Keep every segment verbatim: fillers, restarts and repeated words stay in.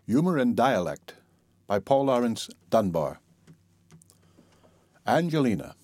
Humor and Dialect by Paul Laurence Dunbar. Angelina.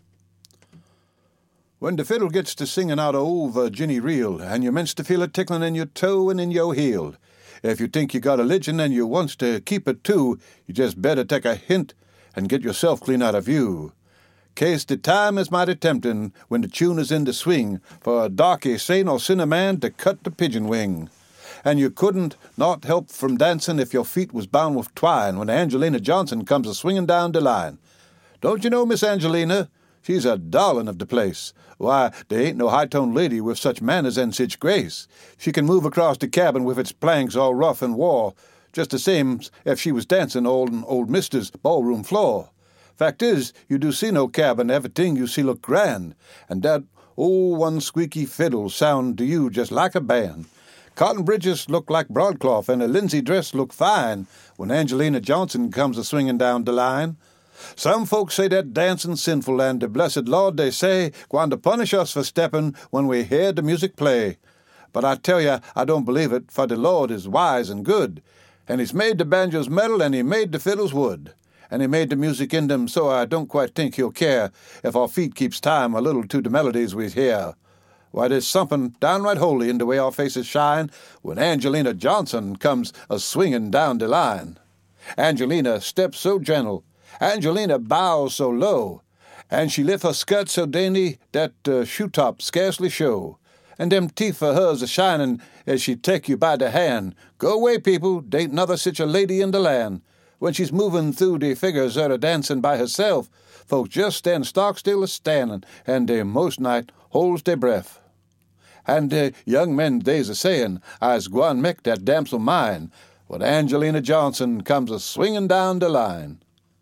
When the fiddle gets to singing out a old Virginia reel, and you means to feel it tickling in your toe and in your heel, if you think you got a religion and you wants to keep it too, you just better take a hint and get yourself clean out of view. Case the time is mighty tempting when the tune is in the swing for a darky saint or sinner man to cut the pigeon wing. And you couldn't not help from dancing if your feet was bound with twine when Angelina Johnson comes a-swinging down the line. Don't you know Miss Angelina? She's a darling of the place. Why, there ain't no high-toned lady with such manners and such grace. She can move across the cabin with its planks all rough and wore, just the same if she was dancing on old Mister's ballroom floor. Fact is, you do see no cabin, everything you see look grand, and that old one squeaky fiddle sound to you just like a band. Cotton bridges look like broadcloth, and a linsey dress look fine when Angelina Johnson comes a-swinging down the line. Some folks say that dancing's sinful, and the blessed Lord, they say, gwine to punish us for stepping when we hear the music play. But I tell you, I don't believe it, for the Lord is wise and good, and He's made the banjos metal, and He made the fiddles wood, and He made the music in them, so I don't quite think He'll care if our feet keeps time a little to the melodies we hear. Why, there's something downright holy in the way our faces shine when Angelina Johnson comes a-swinging down the line. Angelina steps so gentle, Angelina bows so low, and she lift her skirt so dainty that uh, shoe-tops scarcely show. And them teeth of hers a-shining as she take you by the hand. Go away, people, there ain't another such a lady in the land. When she's moving through the figures that are dancing by herself, folks just stand stock still a-standing, and they most night holds their breath. And uh, young men they's a-saying, I's gwine make that damsel mine, when Angelina Johnson comes a-swinging down the line.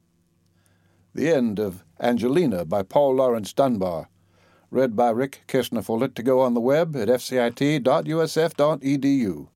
The End of Angelina by Paul Laurence Dunbar. Read by Rick Kirshner Follett, to go on the web at f c i t dot u s f dot e d u.